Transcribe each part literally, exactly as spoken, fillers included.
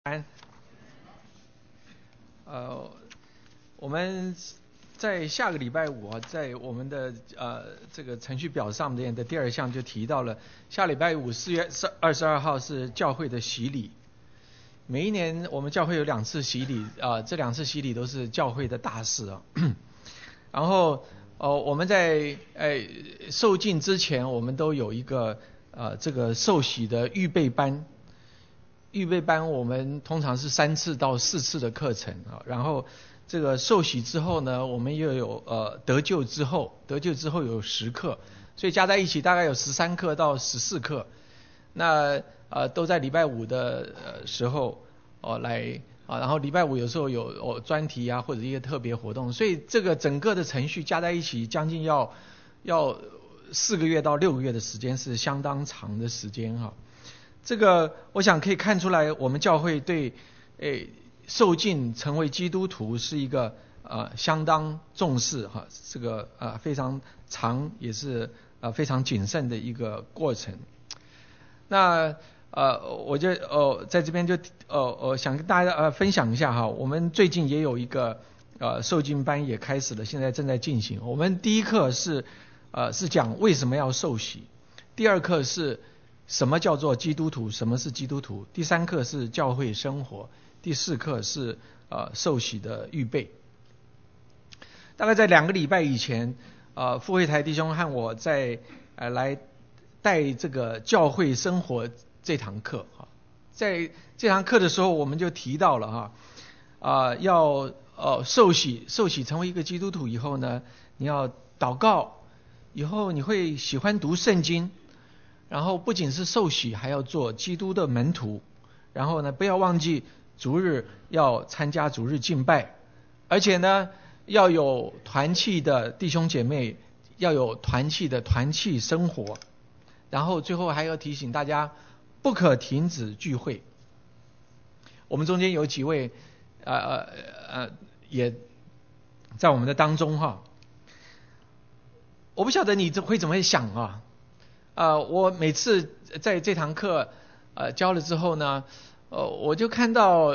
安，呃，我们在下个礼拜五啊，在我们的呃这个程序表上面的第二项就提到了，下礼拜五四月二十二号是教会的洗礼。每一年我们教会有两次洗礼啊、呃，这两次洗礼都是教会的大事啊。然后呃我们在呃受浸之前，我们都有一个呃这个受洗的预备班。预备班我们通常是三次到四次的课程啊，然后这个受洗之后呢，我们又有呃得救之后，得救之后有十课，所以加在一起大概有十三课到十四课。那呃都在礼拜五的呃时候哦、呃、来啊，然后礼拜五有时候有哦专题啊或者一些特别活动，所以这个整个的程序加在一起将近要要四个月到六个月的时间，是相当长的时间哈。这个我想可以看出来，我们教会对诶受浸成为基督徒是一个呃相当重视哈，这个呃非常长也是呃非常谨慎的一个过程。那呃我就呃在这边就呃呃想跟大家呃分享一下哈，我们最近也有一个呃受浸班也开始了，现在正在进行。我们第一课是呃是讲为什么要受洗，第二课是什么叫做基督徒？什么是基督徒？第三课是教会生活，第四课是呃受洗的预备。大概在两个礼拜以前，呃，富会台弟兄和我在呃来带这个教会生活这堂课哈，在这堂课的时候，我们就提到了哈，啊、呃、要呃受洗，受洗成为一个基督徒以后呢，你要祷告，以后你会喜欢读圣经。然后不仅是受洗，还要做基督的门徒。然后呢，不要忘记主日要参加主日敬拜，而且呢，要有团契的弟兄姐妹，要有团契的团契生活。然后最后还要提醒大家，不可停止聚会。我们中间有几位呃呃呃也在我们的当中哈。我不晓得你这会怎么想啊？呃，我每次在这堂课呃教了之后呢，呃，我就看到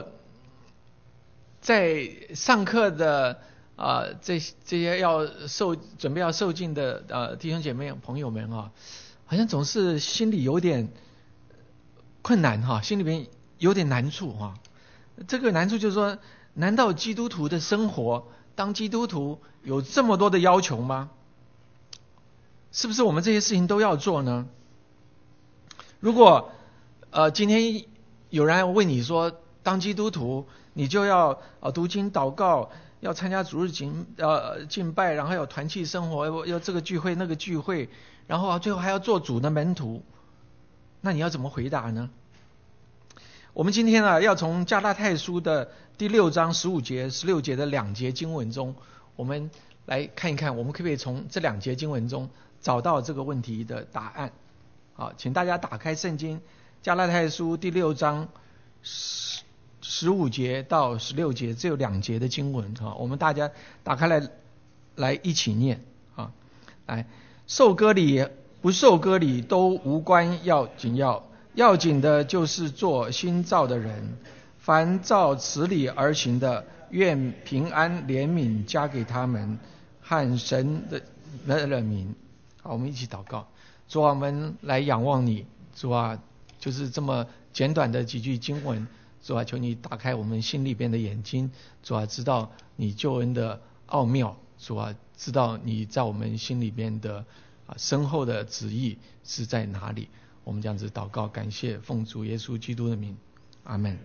在上课的啊、呃、这这些要受准备要受浸的呃弟兄姐妹朋友们啊，好像总是心里有点困难哈，心里边有点难处哈。这个难处就是说，难道基督徒的生活，当基督徒有这么多的要求吗？是不是我们这些事情都要做呢？如果呃今天有人问你说，当基督徒你就要呃读经祷告，要参加主日敬呃敬拜，然后要团契生活，要这个聚会那个聚会，然后最后还要做主的门徒，那你要怎么回答呢？我们今天啊要从加拉太书的第六章十五节、十六节的两节经文中，我们来看一看，我们可不可以从这两节经文中找到这个问题的答案。好，请大家打开圣经加拉太书第六章十十五节到十六节，只有两节的经文哈，我们大家打开来来一起念啊。来，受割礼不受割礼都无关，要紧要要紧的就是做新造的人。凡照此理而行的，愿平安怜悯加给他们和神的的名。好，我们一起祷告。主啊，我们来仰望你，主啊，就是这么简短的几句经文，主啊，求你打开我们心里边的眼睛，主啊，知道你救恩的奥妙，主啊，知道你在我们心里边的啊深厚的旨意是在哪里。我们这样子祷告，感谢奉主耶稣基督的名，阿们。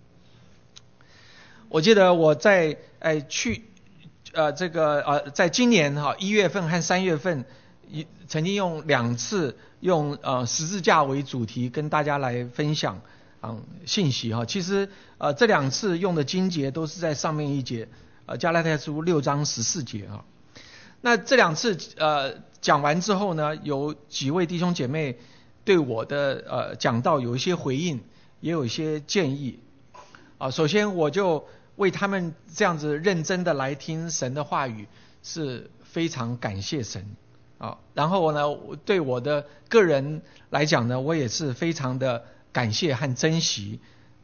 我记得我在哎去呃这个呃在今年哈一月份和三月份。一曾经用两次用呃十字架为主题跟大家来分享嗯信息哈，其实呃这两次用的经节都是在上面一节呃加拉太书六章十四节哈。那这两次呃讲完之后呢，有几位弟兄姐妹对我的呃讲道有一些回应，也有一些建议啊。首先我就为他们这样子认真的来听神的话语是非常感谢神。啊，然后呢，对我的个人来讲呢，我也是非常的感谢和珍惜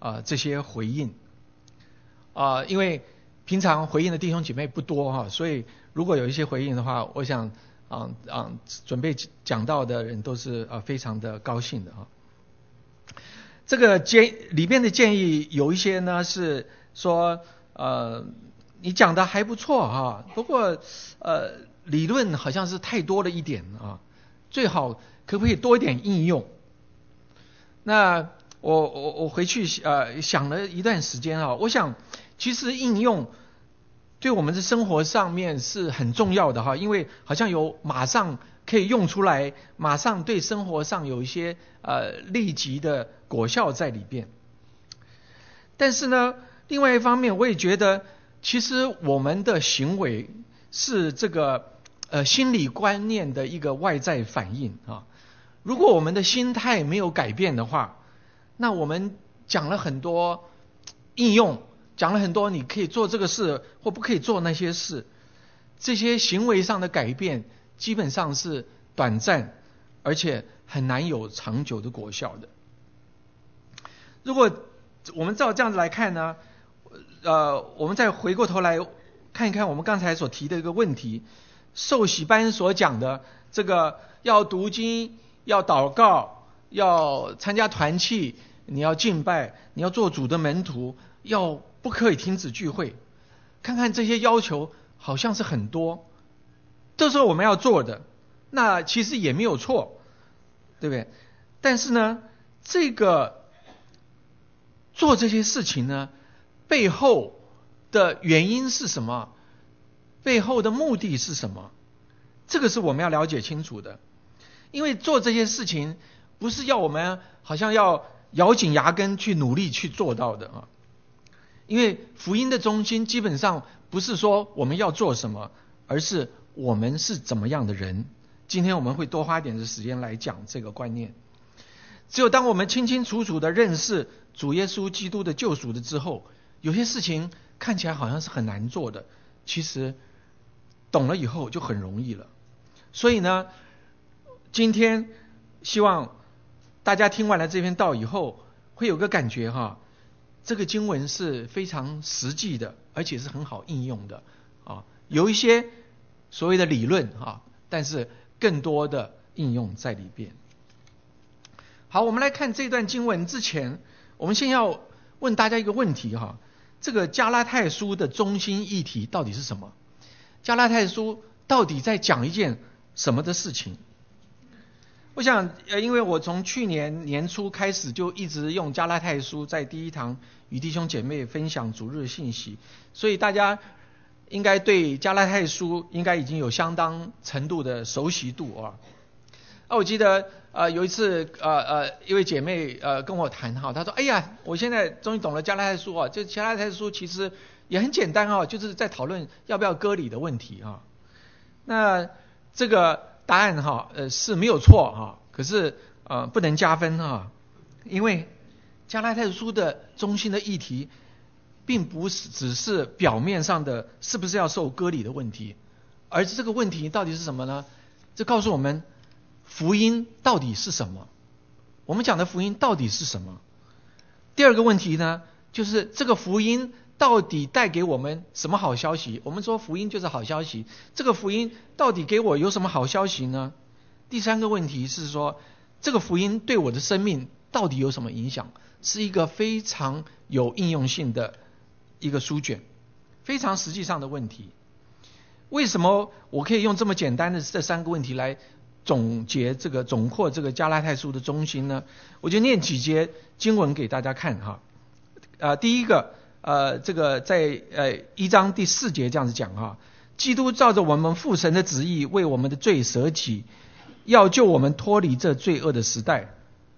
啊、呃、这些回应啊、呃，因为平常回应的弟兄姐妹不多哈、啊，所以如果有一些回应的话，我想啊啊准备讲到的人都是啊非常的高兴的啊。这个建里边的建议有一些呢是说呃你讲的还不错哈、啊，不过呃理论好像是太多了一点啊，最好可不可以多一点应用？那我我我回去呃想了一段时间啊，我想其实应用对我们的生活上面是很重要的哈，因为好像有马上可以用出来，马上对生活上有一些呃立即的果效在里边。但是呢，另外一方面，我也觉得其实我们的行为是这个呃心理观念的一个外在反应啊。如果我们的心态没有改变的话，那我们讲了很多应用，讲了很多你可以做这个事或不可以做那些事，这些行为上的改变基本上是短暂，而且很难有长久的果效的。如果我们照这样子来看呢，呃，我们再回过头来看一看我们刚才所提的一个问题，受洗班所讲的这个要读经、要祷告、要参加团契、你要敬拜、你要做主的门徒、要不可以停止聚会，看看这些要求好像是很多，这是我们要做的，那其实也没有错，对不对？但是呢，这个做这些事情呢，背后的原因是什么？背后的目的是什么？这个是我们要了解清楚的。因为做这些事情不是要我们好像要咬紧牙根去努力去做到的啊。因为福音的中心基本上不是说我们要做什么，而是我们是怎么样的人。今天我们会多花一点的时间来讲这个观念。只有当我们清清楚楚的认识主耶稣基督的救赎的之后，有些事情看起来好像是很难做的，其实懂了以后就很容易了。所以呢，今天希望大家听完了这篇道以后，会有个感觉哈，这个经文是非常实际的，而且是很好应用的啊。有一些所谓的理论啊，但是更多的应用在里边。好，我们来看这段经文之前，我们先要问大家一个问题哈，这个加拉太书的中心议题到底是什么？加拉太书到底在讲一件什么的事情？我想，呃，因为我从去年年初开始就一直用加拉太书在第一堂与弟兄姐妹分享主日信息，所以大家应该对加拉太书应该已经有相当程度的熟悉度啊。啊，我记得呃有一次呃呃一位姐妹呃跟我谈哈，她说：“哎呀，我现在终于懂了加拉太书啊，这加拉太书其实也很简单啊，就是在讨论要不要割礼的问题啊。”那这个答案哈呃是没有错哈，可是呃不能加分哈，因为加拉太书的中心的议题，并不是只是表面上的是不是要受割礼的问题，而这个问题到底是什么呢？这告诉我们福音到底是什么？我们讲的福音到底是什么？第二个问题呢，就是这个福音到底带给我们什么好消息？我们说福音就是好消息，这个福音到底给我有什么好消息呢？第三个问题是说，这个福音对我的生命到底有什么影响？是一个非常有应用性的一个书卷，非常实际上的问题。为什么我可以用这么简单的这三个问题来总结这个总括这个加拉太书的中心呢？我就念几节经文给大家看哈。呃，第一个，呃，这个在呃一章第四节这样子讲哈，基督照着我们父神的旨意，为我们的罪舍己，要救我们脱离这罪恶的时代。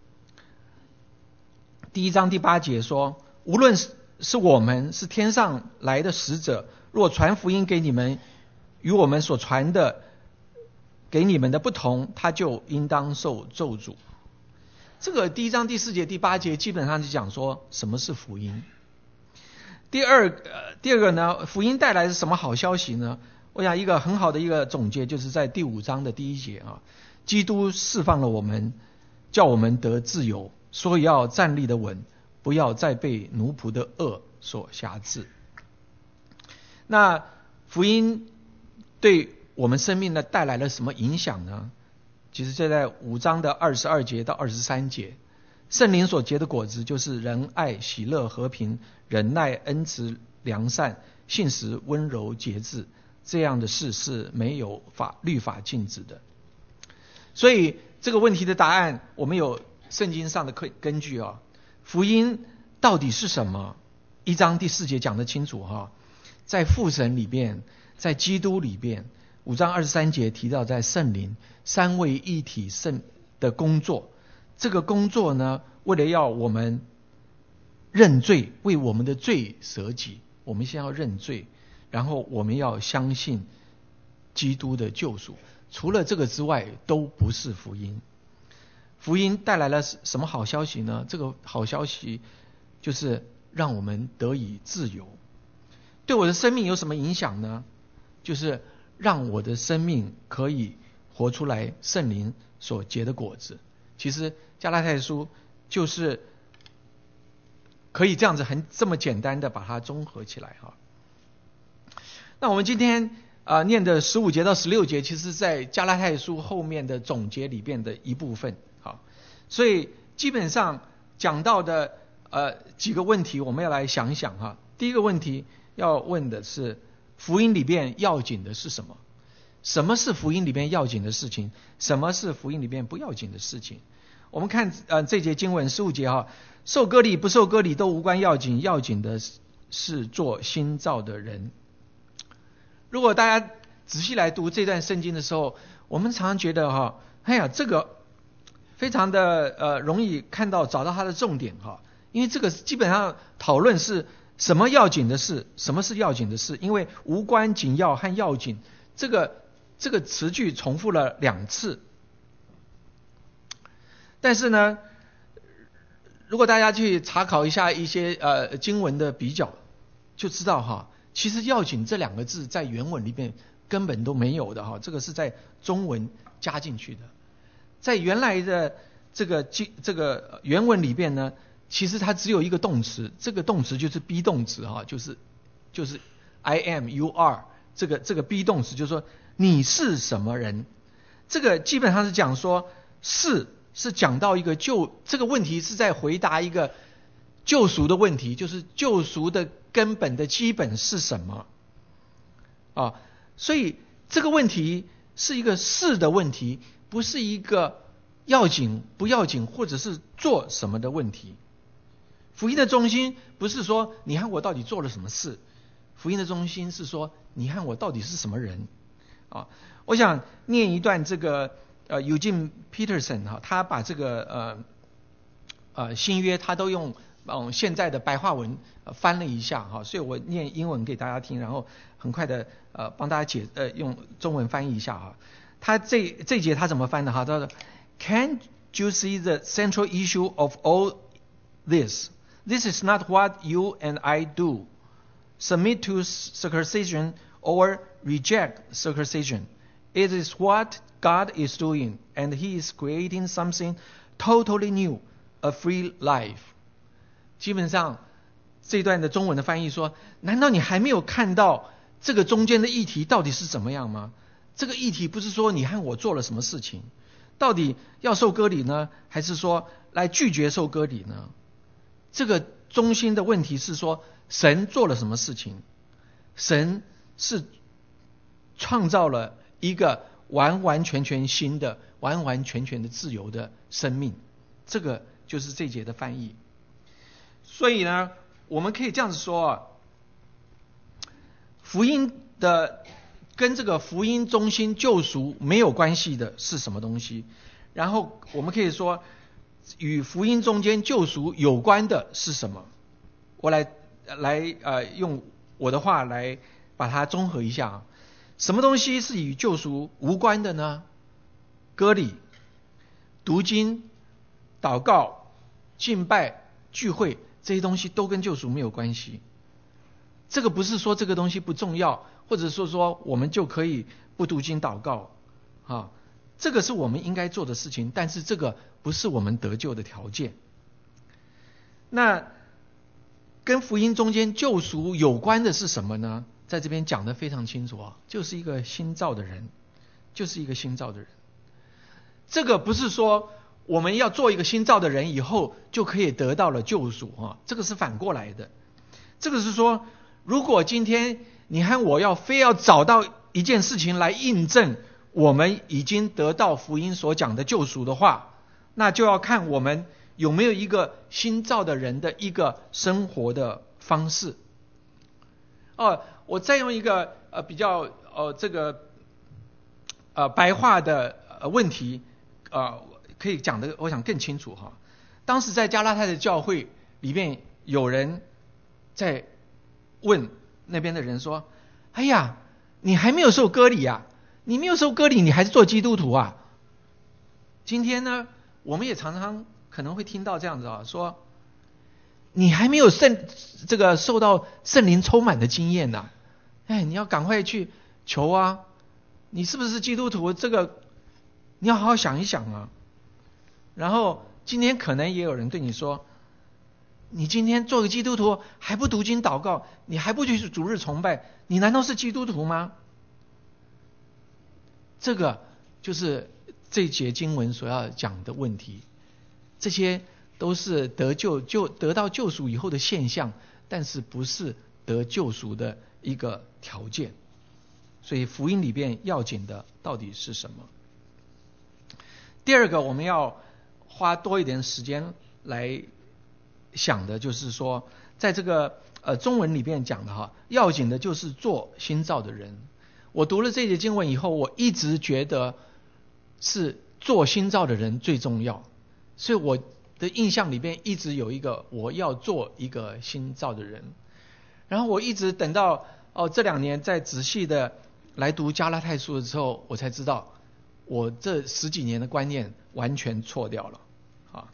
第一章第八节说，无论是是我们是天上来的使者，若传福音给你们，与我们所传的给你们的不同，他就应当受咒诅。这个第一章第四节第八节基本上就讲说什么是福音。第二呃第二个呢，福音带来的什么好消息呢？我想一个很好的一个总结就是在第五章的第一节啊，基督释放了我们，叫我们得自由，所以要站立的稳， 不要再被奴仆的恶所辖制。那福音对我们生命呢带来了什么影响呢？其实就在五章的二十二节到二十三节，圣灵所结的果子就是仁爱、喜乐、和平、忍耐、恩慈、良善、信实、温柔、节制，这样的事是没有法律法禁止的。所以这个问题的答案，我们有圣经上的根据啊。福音到底是什么？一章第四节讲得清楚哈，在父神里边，在基督里边。五章二十三节提到在圣灵三位一体圣的工作，这个工作呢，为了要我们认罪，为我们的罪舍己，我们先要认罪，然后我们要相信基督的救赎。除了这个之外，都不是福音。福音带来了什么好消息呢？这个好消息就是让我们得以自由。对我的生命有什么影响呢？就是让我的生命可以活出来圣灵所结的果子。其实加拉太书就是可以这样子很这么简单的把它综合起来哈。那我们今天啊、呃、念的十五节到十六节，其实在加拉太书后面的总结里边的一部分。好，所以基本上讲到的呃几个问题，我们要来想一想哈。第一个问题要问的是，福音里边要紧的是什么？什么是福音里边要紧的事情？什么是福音里边不要紧的事情？我们看呃这节经文十五节哈，受割礼不受割礼都无关要紧，要紧的是做新造的人。如果大家仔细来读这段圣经的时候，我们常常觉得哈，哎呀，这个非常的呃容易看到找到它的重点哈，因为这个基本上讨论是什么要紧的事，什么是要紧的事？因为无关紧要和要紧这个这个词句重复了两次。但是呢，如果大家去查考一下一些呃经文的比较，就知道哈，其实要紧这两个字在原文里面根本都没有的哈，这个是在中文加进去的。在原来的这个这个原文里边呢，其实它只有一个动词，这个动词就是 be 动词哈，就是就是 I am you are 这个这个 be 动词，就是说你是什么人。这个基本上是讲说是是讲到一个救这个问题是在回答一个救赎的问题，就是救赎的根本的基本是什么啊？所以这个问题是一个是的问题，不是一个要紧不要紧或者是做什么的问题。福音的中心不是说你和我到底做了什么事，福音的中心是说你和我到底是什么人啊？我想念一段这个呃 Eugene Peterson 哈，他把这个呃呃新约他都用嗯现在的白话文、呃、翻了一下哈，所以我念英文给大家听，然后很快的呃帮大家解呃用中文翻译一下哈。他这这节他怎么翻的哈？他说 Can't you see the central issue of all this? This is not what you and I do. Submit to circumcision or reject circumcision. It is what God is doing, and He is creating something totally new, a free life. 基本上这段的中文的翻译说，难道你还没有看到这个中间的议题到底是怎么样吗？这个议题不是说你和我做了什么事情，到底要受割礼呢，还是说来拒绝受割礼呢？这个中心的问题是说，神做了什么事情？神是创造了一个完完全全新的、完完全全的自由的生命。这个就是这节的翻译。所以呢，我们可以这样子说啊，福音的跟这个福音中心救赎没有关系的是什么东西？然后我们可以说，与福音中间救赎有关的是什么？我来来呃用我的话来把它综合一下啊。什么东西是与救赎无关的呢？割礼、读经、祷告、敬拜、聚会，这些东西都跟救赎没有关系。这个不是说这个东西不重要，或者说说我们就可以不读经祷告啊，这个是我们应该做的事情，但是这个不是我们得救的条件。那跟福音中间救赎有关的是什么呢？在这边讲得非常清楚啊，就是一个新造的人，就是一个新造的人。这个不是说我们要做一个新造的人以后就可以得到了救赎啊，这个是反过来的。这个是说，如果今天你和我要非要找到一件事情来印证我们已经得到福音所讲的救赎的话，那就要看我们有没有一个新造的人的一个生活的方式。哦，我再用一个呃比较呃这个呃白话的呃问题呃可以讲的，我想更清楚哈。当时在加拉太的教会里面，有人在问那边的人说：“哎呀，你还没有受割礼啊？你没有受割礼，你还是做基督徒啊？”今天呢，我们也常常可能会听到这样子啊，说你还没有圣这个受到圣灵充满的经验呐、啊，哎，你要赶快去求啊！你是不是基督徒？这个你要好好想一想啊。然后今天可能也有人对你说，你今天做个基督徒还不读经祷告，你还不去主日崇拜，你难道是基督徒吗？这个就是这一节经文所要讲的问题。这些都是得救就得到救赎以后的现象，但是不是得救赎的一个条件。所以福音里边要紧的到底是什么？第二个我们要花多一点时间来想的就是说，在这个呃中文里边讲的哈，要紧的就是做新造的人。我读了这节经文以后，我一直觉得是做新造的人最重要，所以我的印象里边一直有一个我要做一个新造的人。然后我一直等到哦这两年在仔细的来读加拉太书的时候，我才知道我这十几年的观念完全错掉了啊！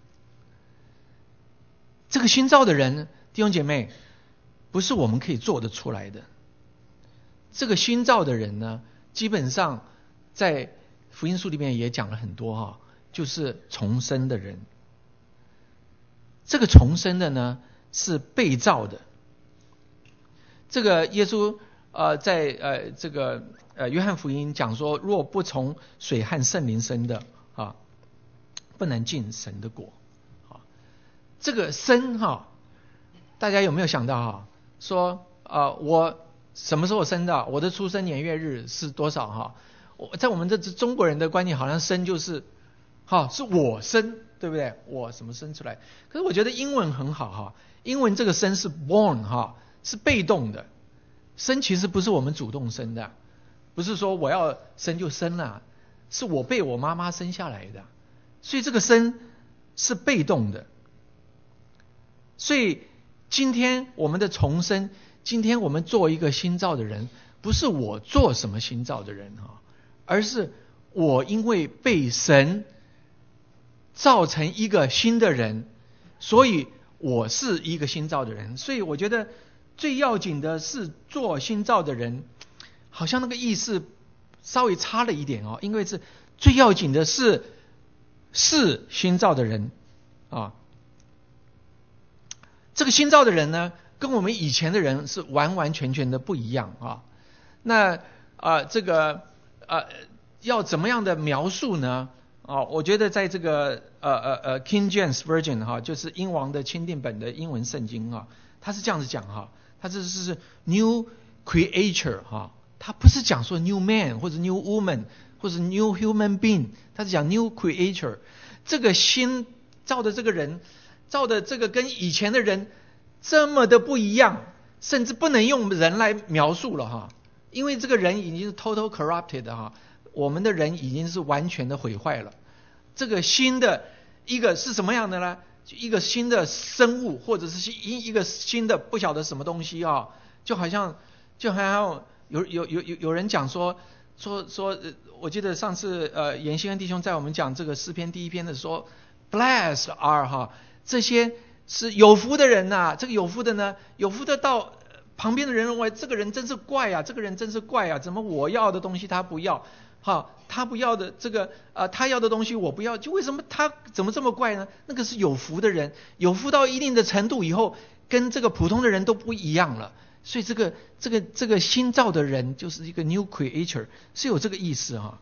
这个新造的人，弟兄姐妹，不是我们可以做得出来的。这个新造的人呢，基本上在福音书里面也讲了很多哈，就是重生的人。这个重生的呢，是被造的。这个耶稣呃在呃这个呃约翰福音讲说，若不从水和圣灵生的啊，不能进神的国。啊，这个生哈，大家有没有想到哈？说啊、呃，我什么时候生的？我的出生年月日是多少哈？我在我们这中国人的观念，好像生就是哈，是我生，对不对？我什么生出来？可是我觉得英文很好哈，英文这个生是 born 哈，是被动的。生其实不是我们主动生的，不是说我要生就生了，是我被我妈妈生下来的，所以这个生是被动的。所以今天我们的重生，今天我们做一个新造的人，不是我做什么新造的人哈，而是我因为被神造成一个新的人，所以我是一个新造的人。所以我觉得最要紧的是做新造的人，好像那个意思稍微差了一点哦，因为是最要紧的是是新造的人啊。这个新造的人呢，跟我们以前的人是完完全全的不一样啊。那啊、呃，这个呃，要怎么样的描述呢？啊，我觉得在这个呃呃呃 King James Version 哈，就是英王的钦定本的英文圣经啊，他是这样子讲哈，他这是 new creature 哈，他不是讲说 new man 或者 new woman 或者 new human being， 他是讲 new creature， 这个新造的这个人。造的这个跟以前的人这么的不一样，甚至不能用人来描述了哈，因为这个人已经是 total corrupted 哈，我们的人已经是完全的毁坏了。这个新的一个是什么样的呢？一个新的生物，或者是一一个新的不晓得什么东西啊，就好像就好像有有有有有人讲说说说，我记得上次呃严新恩弟兄在我们讲这个诗篇第一篇的时候 ，blessed are 哈。这些是有福的人呐、啊，这个有福的呢，有福的到旁边的人认为这个人真是怪啊，这个人真是怪啊，怎么我要的东西他不要？ 好，他不要的这个呃，他要的东西我不要，就为什么他怎么这么怪呢？那个是有福的人，有福到一定的程度以后，跟这个普通的人都不一样了。所以这个这个这个新造的人就是一个 new creature， 是有这个意思哈。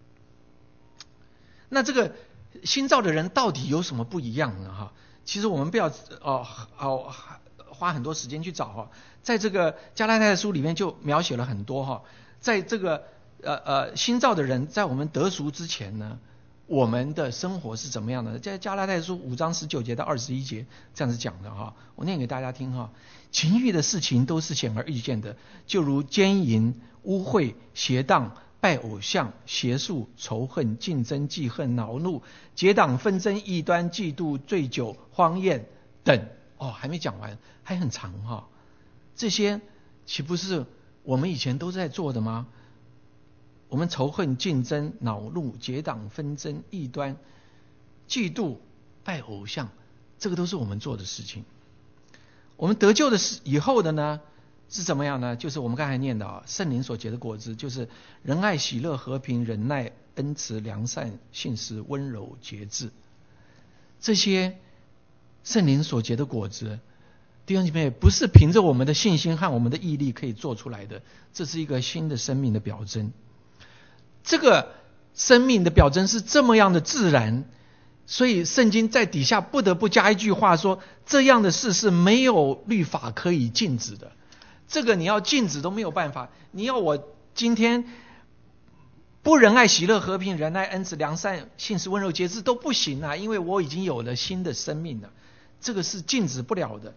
那这个新造的人到底有什么不一样呢？哈，其实我们不要哦哦花很多时间去找哈，在这个加拉太书里面就描写了很多哈，在这个呃呃新造的人在我们得赎之前呢，我们的生活是怎么样的？在加拉太书五章十九节到二十一节这样子讲的哈，我念给大家听哈。情欲的事情都是显而易见的，就如奸淫、污秽、邪荡、拜偶像、邪术、仇恨、竞争、记恨、恼怒、结党纷争、异端、嫉妒、醉酒、荒宴等。哦，还没讲完，还很长哈。这些岂不是我们以前都在做的吗？我们仇恨、竞争、恼怒、结党纷争、异端、嫉妒、拜偶像，这个都是我们做的事情。我们得救的是以后的呢，是怎么样呢？就是我们刚才念的啊，圣灵所结的果子，就是仁爱、喜乐、和平、忍耐、恩慈、良善、信实、温柔、节制。这些圣灵所结的果子，弟兄姐妹，不是凭着我们的信心和我们的毅力可以做出来的，这是一个新的生命的表征。这个生命的表征是这么样的自然，所以圣经在底下不得不加一句话说，这样的事是没有律法可以禁止的。这个你要禁止都没有办法，你要我今天不仁爱、喜乐、和平、忍耐、恩慈、良善、信实、温柔、节制都不行啊，因为我已经有了新的生命了，这个是禁止不了的。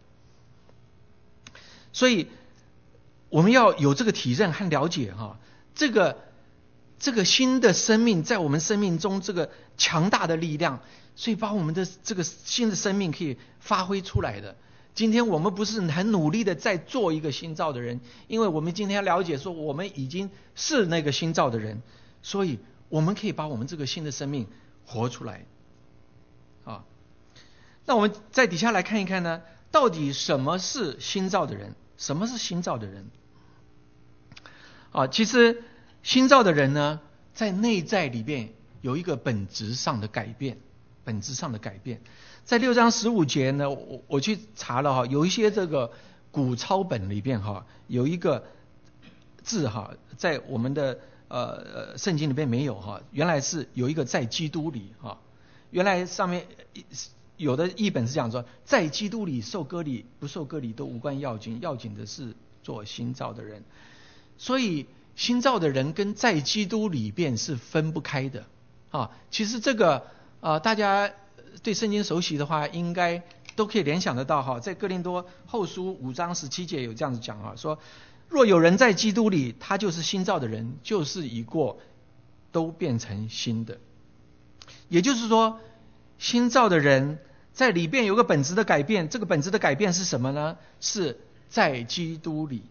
所以我们要有这个体认和了解哈，这个这个新的生命在我们生命中这个强大的力量，所以把我们的这个新的生命可以发挥出来的。今天我们不是很努力的在做一个新造的人，因为我们今天要了解说我们已经是那个新造的人，所以我们可以把我们这个新的生命活出来啊。那我们在底下来看一看呢，到底什么是新造的人？什么是新造的人？啊，其实新造的人呢，在内在里边有一个本质上的改变，本质上的改变。在六章十五节呢，我我去查了哈，有一些这个古抄本里边哈，有一个字哈，在我们的呃圣经里边没有哈，原来是有一个在基督里哈，原来上面有的译本是讲说，在基督里受割礼不受割礼都无关要紧，要紧的是做新造的人。所以新造的人跟在基督里边是分不开的啊。其实这个呃大家对圣经熟悉的话，应该都可以联想得到哈。在哥林多后书五章十七节有这样子讲啊，说若有人在基督里，他就是新造的人，旧事已过，都变成新的。也就是说，新造的人在里边有个本质的改变，这个本质的改变是什么呢？是在基督里。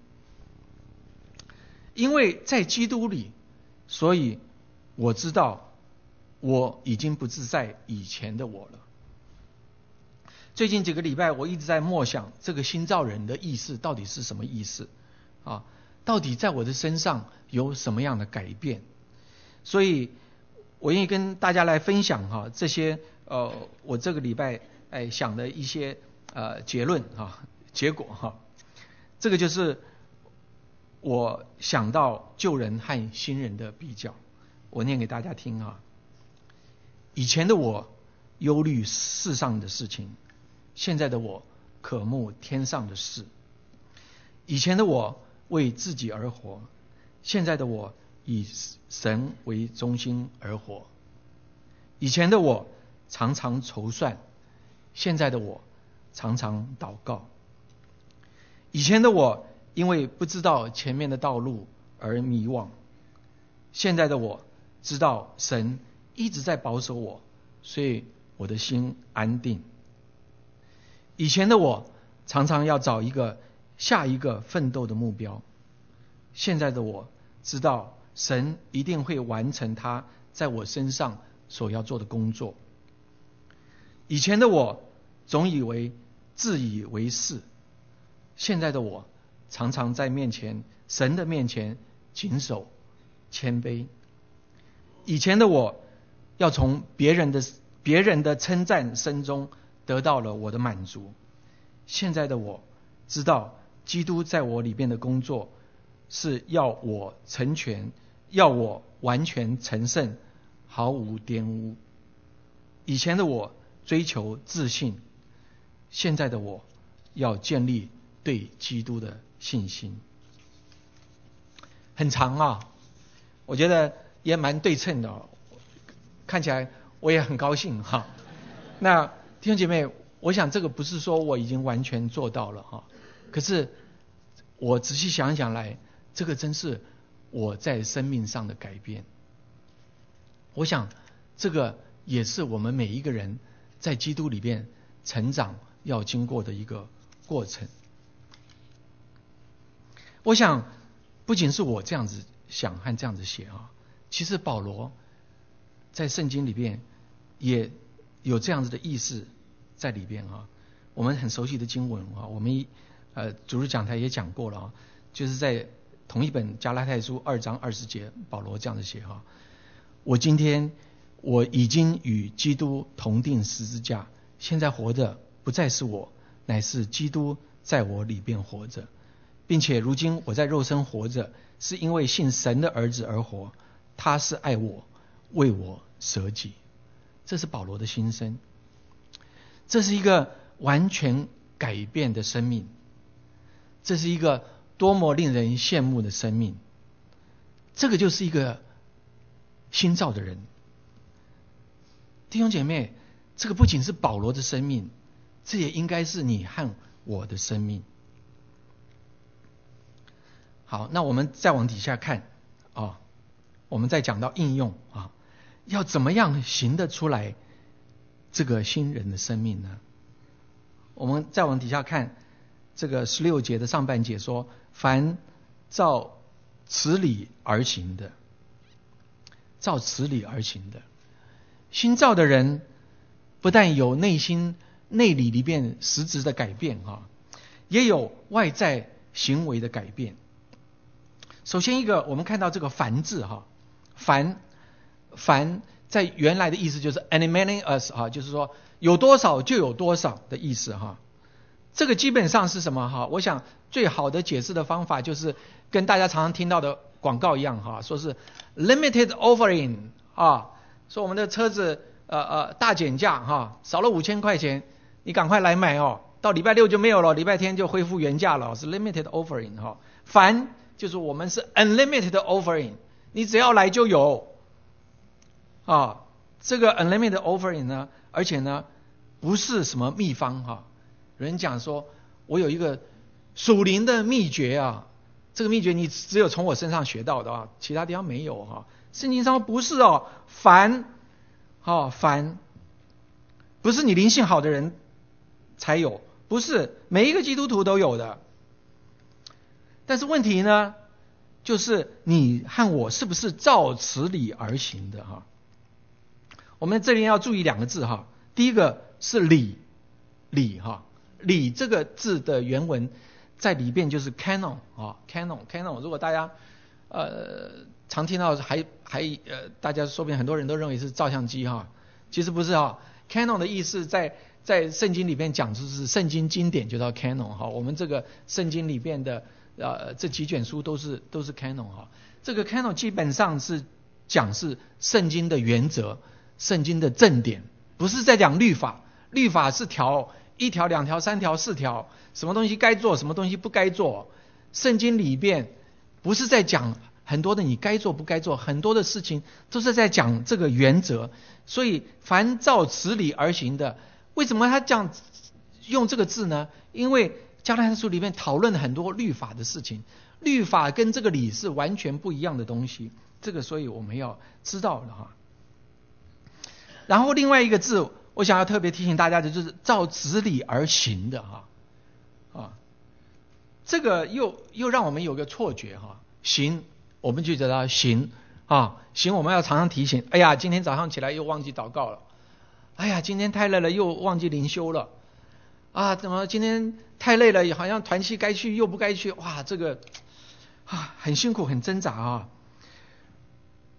因为在基督里，所以我知道我已经不是在以前的我了。最近几个礼拜我一直在默想这个新造人的意思到底是什么意思啊？到底在我的身上有什么样的改变？所以我愿意跟大家来分享哈、啊、这些呃我这个礼拜哎想的一些呃结论啊结果哈、啊。这个就是我想到旧人和新人的比较，我念给大家听啊。以前的我忧虑世上的事情，现在的我渴慕天上的事。以前的我为自己而活，现在的我以神为中心而活。以前的我常常筹算，现在的我常常祷告。以前的我因为不知道前面的道路而迷惘，现在的我知道神一直在保守我，所以我的心安定。以前的我常常要找一个下一个奋斗的目标，现在的我知道神一定会完成他在我身上所要做的工作。以前的我总以为自以为是，现在的我常常在面前神的面前谨守谦卑。 以前的我要从别人的别人的称赞声中得到了我的满足，现在的我知道基督在我里边的工作是要我成全，要我完全成圣，毫无玷污。以前的我追求自信，现在的我要建立对基督的信心。很长啊，我觉得也蛮对称的、哦，看起来我也很高兴哈。那弟兄姐妹，我想这个不是说我已经完全做到了哈，可是我仔细想一想来，这个真是我在生命上的改变。我想这个也是我们每一个人在基督里边成长要经过的一个过程。我想不仅是我这样子想和这样子写啊，其实保罗在圣经里边也有这样子的意思在里边啊。我们很熟悉的经文啊，我们呃主日讲台也讲过了啊，就是在同一本加拉太书二章二十节，保罗这样子写哈：我今天我已经与基督同定十字架，现在活着不再是我，乃是基督在我里边活着，并且如今我在肉身活着，是因为信神的儿子而活，他是爱我，为我舍己。这是保罗的心声，这是一个完全改变的生命，这是一个多么令人羡慕的生命。这个就是一个新造的人。弟兄姐妹，这个不仅是保罗的生命，这也应该是你和我的生命。好，那我们再往底下看啊，我们再讲到应用啊，要怎么样行得出来这个新人的生命呢？我们再往底下看这个十六节的上半节说：凡照此理而行的，照此理而行的。新造的人不但有内心内里里边实质的改变啊，也有外在行为的改变。首先一个，我们看到这个凡字哈，凡凡在原来的意思就是 animating us 哈，就是说有多少就有多少的意思哈。这个基本上是什么哈？我想最好的解释的方法就是跟大家常常听到的广告一样哈，说是 limited offering 啊，说我们的车子呃呃大减价哈，少了五千块钱，你赶快来买哦，到礼拜六就没有了，礼拜天就恢复原价了，是 limited offering 哈。凡就是我们是 unlimited offering， 你只要来就有啊。这个 unlimited offering 呢，而且呢不是什么秘方哈。有人讲说我有一个属灵的秘诀啊，这个秘诀你只有从我身上学到的啊，其他地方没有哈。圣经上不是哦，凡哦凡不是你灵性好的人才有，不是每一个基督徒都有的。但是问题呢，就是你和我是不是照此理而行的哈？我们这边要注意两个字哈，第一个是理，理哈，理这个字的原文在里边就是 canon 啊 ，canon canon。如果大家呃常听到还还呃大家说不定很多人都认为是照相机哈，其实不是哈。canon 的意思在在圣经里边讲就是圣经经典就叫 canon 哈。我们这个圣经里边的呃这几卷书都是都是 canon 哈。这个 canon 基本上是讲是圣经的原则，圣经的正典，不是在讲律法。律法是条一条两条三条四条，什么东西该做什么东西不该做。圣经里边不是在讲很多的你该做不该做，很多的事情都是在讲这个原则。所以凡照此理而行的，为什么他讲用这个字呢？因为加拉太书里面讨论了很多律法的事情，律法跟这个理是完全不一样的东西，这个所以我们要知道了哈。然后另外一个字我想要特别提醒大家的就是照此理而行的哈啊，这个又又让我们有个错觉哈，行我们就知道行啊，行我们要常常提醒，哎呀今天早上起来又忘记祷告了，哎呀今天太累了又忘记灵修了啊，怎么今天太累了好像团契该去又不该去，哇这个啊很辛苦很挣扎啊。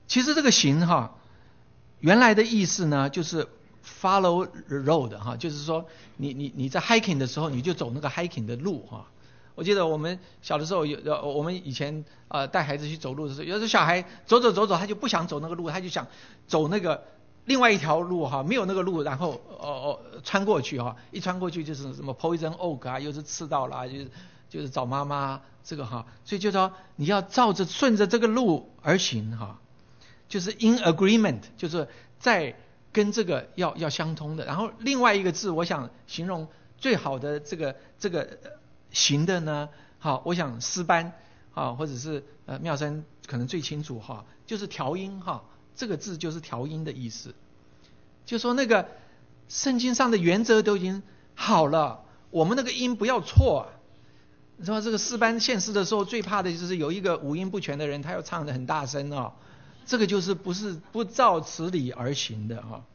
其实这个行哈，原来的意思呢就是 follow the road 哈，就是说你你你在 hiking 的时候，你就走那个 hiking 的路哈。我记得我们小的时候有，我们以前呃带孩子去走路的时候，有时候小孩走走走走，他就不想走那个路，他就想走那个另外一条路哈，没有那个路，然后哦哦穿过去哈，一穿过去就是什么 poison oak 啊，又是刺道啦，就是就是找妈妈这个哈，所以就说你要照着顺着这个路而行哈，就是 in agreement， 就是在跟这个要要相通的。然后另外一个字，我想形容最好的这个这个行的呢，好，我想诗班啊，或者是呃妙山可能最清楚哈，就是调音哈，这个字就是调音的意思，就说那个圣经上的原则都已经好了，我们那个音不要错啊。你知道这个诗班献诗的时候最怕的就是有一个五音不全的人，他要唱得很大声啊，这个就是不是不照此理而行的哈。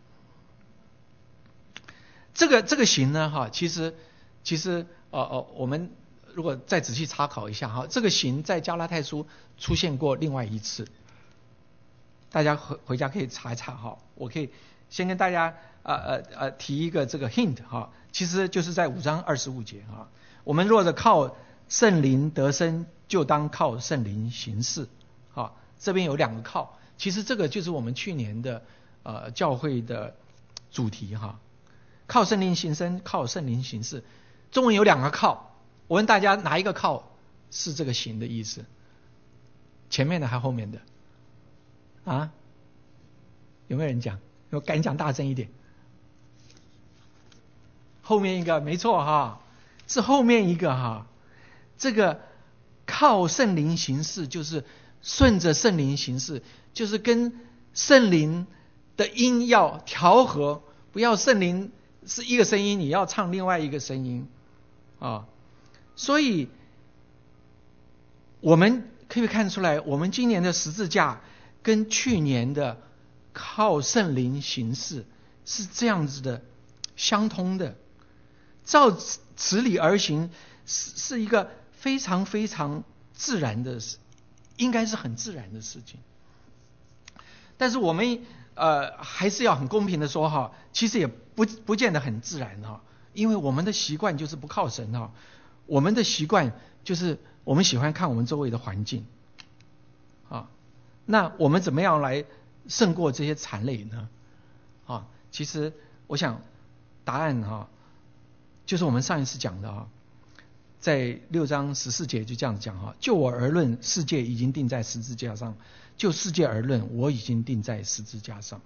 这个这个行呢哈，其实其实呃呃我们如果再仔细查考一下哈，这个行在加拉太书出现过另外一次，大家回回家可以查一查哈。我可以先跟大家呃呃呃提一个这个 hint 哈，其实就是在五章二十五节哈。我们若是靠圣灵得生，就当靠圣灵行事。好，这边有两个靠，其实这个就是我们去年的呃教会的主题哈。靠圣灵行生，靠圣灵行事。中文有两个靠，我问大家哪一个靠是这个行的意思？前面的还后面的？啊？有没有人讲？有敢讲大声一点？后面一个没错哈，是后面一个哈。这个靠圣灵行事，就是顺着圣灵行事，就是跟圣灵的音要调和，不要圣灵是一个声音，你要唱另外一个声音啊。所以我们可以看出来，我们今年的十字架跟去年的靠圣灵行事是这样子的相通的，照此理而行是是一个非常非常自然的事，应该是很自然的事情。但是我们呃还是要很公平的说哈，其实也不不见得很自然哈，因为我们的习惯就是不靠神哈，我们的习惯就是我们喜欢看我们周围的环境啊，那我们怎么样来胜过这些残累呢？啊，其实我想答案哈，就是我们上一次讲的啊。在六章十四节就这样子讲哈，就我而论，世界已经钉在十字架上；就世界而论，我已经钉在十字架上。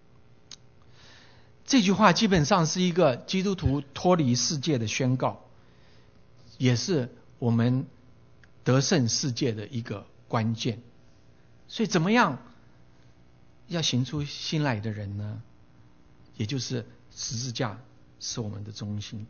这句话基本上是一个基督徒脱离世界的宣告，也是我们得胜世界的一个关键。所以怎么样要行出新来的人呢？也就是十字架是我们的中心。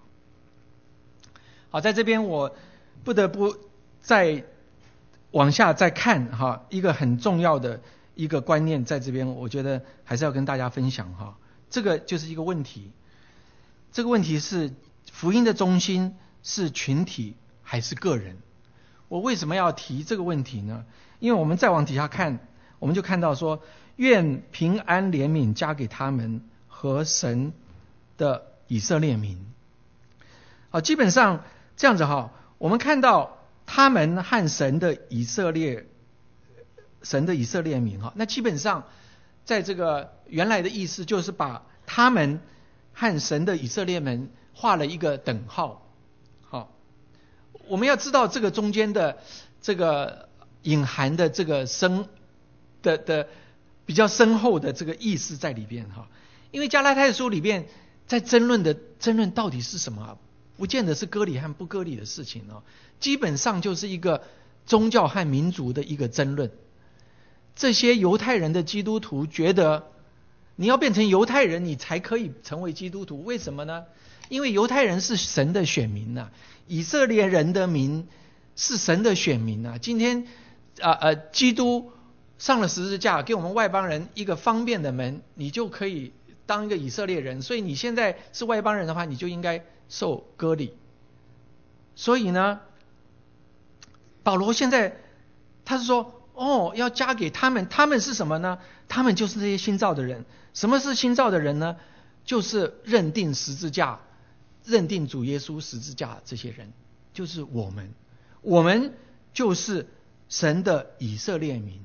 好，在这边我不得不再往下再看哈，一个很重要的一个观念，在这边我觉得还是要跟大家分享哈。这个就是一个问题，这个问题是福音的中心是群体还是个人？我为什么要提这个问题呢？因为我们再往底下看，我们就看到说，愿平安怜悯加给他们和神的以色列民。好，基本上这样子哈，我们看到他们和神的以色列，神的以色列民哈，那基本上在这个原来的意思就是把他们和神的以色列民画了一个等号。好，我们要知道这个中间的这个隐含的这个深的的比较深厚的这个意思在里边哈，因为加拉太书里边在争论的争论到底是什么？不见得是割礼和不割礼的事情哦，基本上就是一个宗教和民族的一个争论。这些犹太人的基督徒觉得，你要变成犹太人，你才可以成为基督徒。为什么呢？因为犹太人是神的选民呐、啊，以色列人的民是神的选民呐、啊。今天啊呃，基督上了十字架，给我们外邦人一个方便的门，你就可以当一个以色列人。所以你现在是外邦人的话，你就应该受割礼。所以呢，保罗现在他是说， 哦，要加给他们，他们是什么呢？他们就是这些新造的人。什么是新造的人呢？就是认定十字架、认定主耶稣十字架这些人，就是我们，我们就是神的以色列民。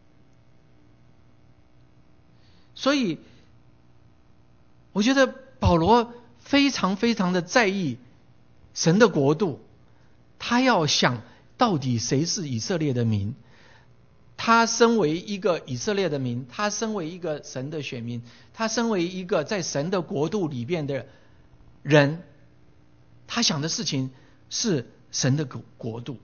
所以，我觉得保罗非常非常的在意神的国度，他要想到底谁是以色列的民。他身为一个以色列的民，他身为一个神的选民，他身为一个在神的国度里边的人，他想的事情是神的国度。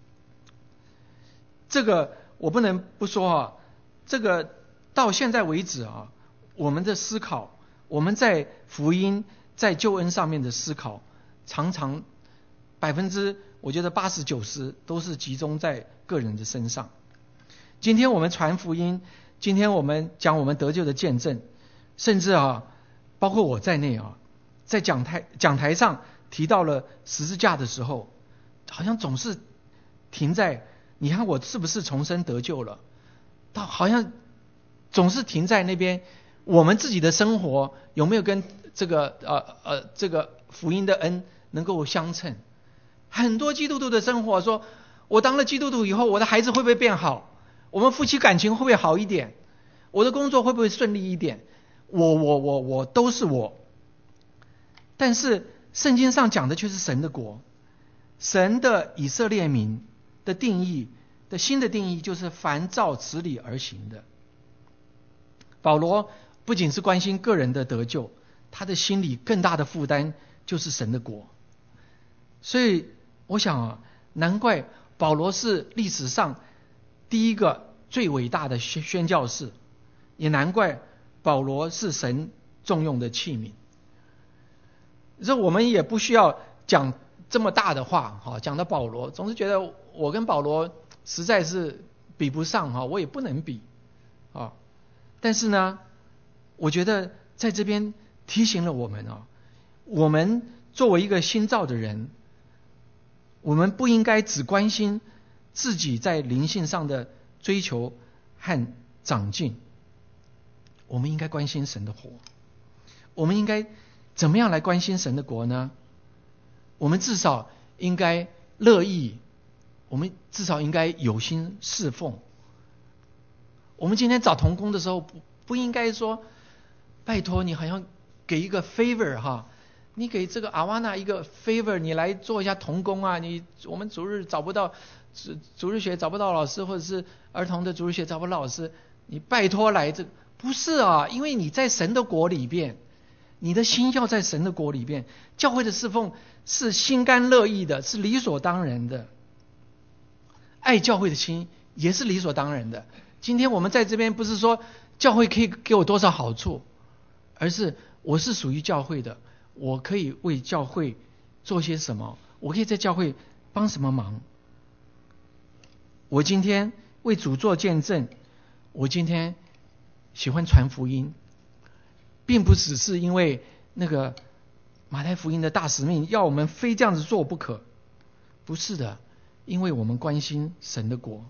这个我不能不说啊，这个到现在为止啊，我们的思考，我们在福音、在救恩上面的思考，常常百分之我觉得八十九十都是集中在个人的身上。今天我们传福音，今天我们讲我们得救的见证，甚至啊，包括我在内啊，在讲台讲台上提到了十字架的时候，好像总是停在你看我是不是重生得救了，到好像总是停在那边，我们自己的生活有没有跟这个呃呃这个福音的恩能够相称？很多基督徒的生活说，我当了基督徒以后，我的孩子会不会变好？我们夫妻感情会不会好一点？我的工作会不会顺利一点？我我我我都是我。但是圣经上讲的却是神的国，神的以色列民的定义的新的定义就是凡照此理而行的。保罗不仅是关心个人的得救，他的心里更大的负担就是神的国。所以我想啊，难怪保罗是历史上第一个最伟大的宣宣教士，也难怪保罗是神重用的器皿。这我们也不需要讲这么大的话哈，讲到保罗，总是觉得我跟保罗实在是比不上哈，我也不能比啊。但是呢，我觉得在这边提醒了我们啊，我们作为一个新造的人，我们不应该只关心自己在灵性上的追求和长进，我们应该关心神的国。我们应该怎么样来关心神的国呢？我们至少应该乐意，我们至少应该有心侍奉。我们今天找同工的时候，不不应该说，拜托你好像给一个 favor 哈，你给这个阿瓦纳一个 favor， 你来做一下同工啊，你我们主日找不到主主日学找不到老师，或者是儿童的主日学找不到老师，你拜托来这个不是啊，因为你在神的国里边，你的心要在神的国里边，教会的侍奉是心甘乐意的，是理所当然的，爱教会的心也是理所当然的。今天我们在这边不是说教会可以给我多少好处，而是我是属于教会的，我可以为教会做些什么，我可以在教会帮什么忙。我今天为主做见证，我今天喜欢传福音，并不只是因为那个马太福音的大使命要我们非这样子做不可，不是的，因为我们关心神的国。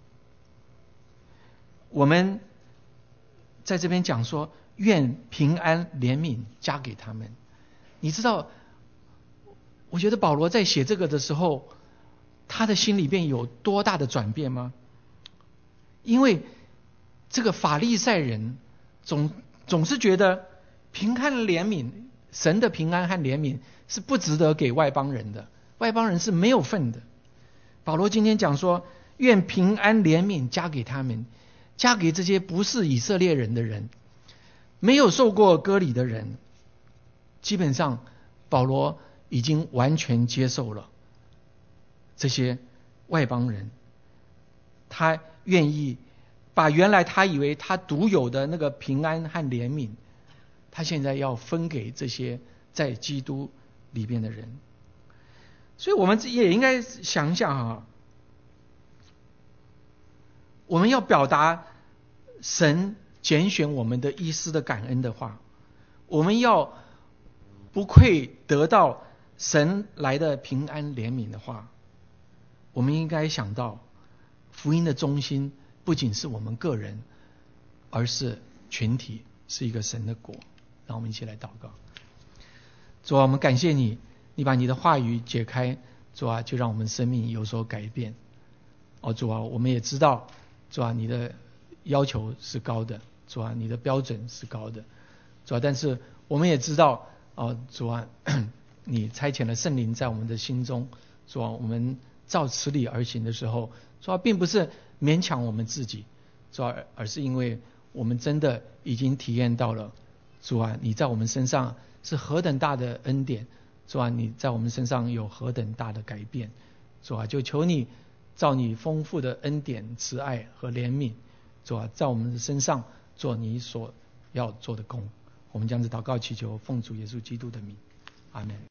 我们在这边讲说，愿平安怜悯加给他们。你知道，我觉得保罗在写这个的时候，他的心里边有多大的转变吗？因为这个法利赛人总总是觉得平安怜悯，神的平安和怜悯是不值得给外邦人的，外邦人是没有份的。保罗今天讲说，愿平安怜悯加给他们，加给这些不是以色列人的人，没有受过割礼的人。基本上保罗已经完全接受了这些外邦人，他愿意把原来他以为他独有的那个平安和怜悯，他现在要分给这些在基督里边的人。所以我们也应该想一想啊，我们要表达神拣选我们的一丝的感恩的话，我们要不愧得到神来的平安怜悯的话，我们应该想到福音的中心不仅是我们个人，而是群体，是一个神的国。让我们一起来祷告。主啊，我们感谢你，你把你的话语解开，主啊，就让我们生命有所改变。哦，主啊，我们也知道，主啊，你的要求是高的，主啊，你的标准是高的，主啊，但是我们也知道，哦，主啊，你差遣了圣灵在我们的心中，主啊，我们照此理而行的时候，主啊，并不是勉强我们自己，主啊，而是因为我们真的已经体验到了，主啊，你在我们身上是何等大的恩典，主啊，你在我们身上有何等大的改变，主啊，就求你照你丰富的恩典、慈爱和怜悯，主啊，在我们的身上做你所要做的工。我们将这祷告祈求，奉主耶稣基督的名，阿们。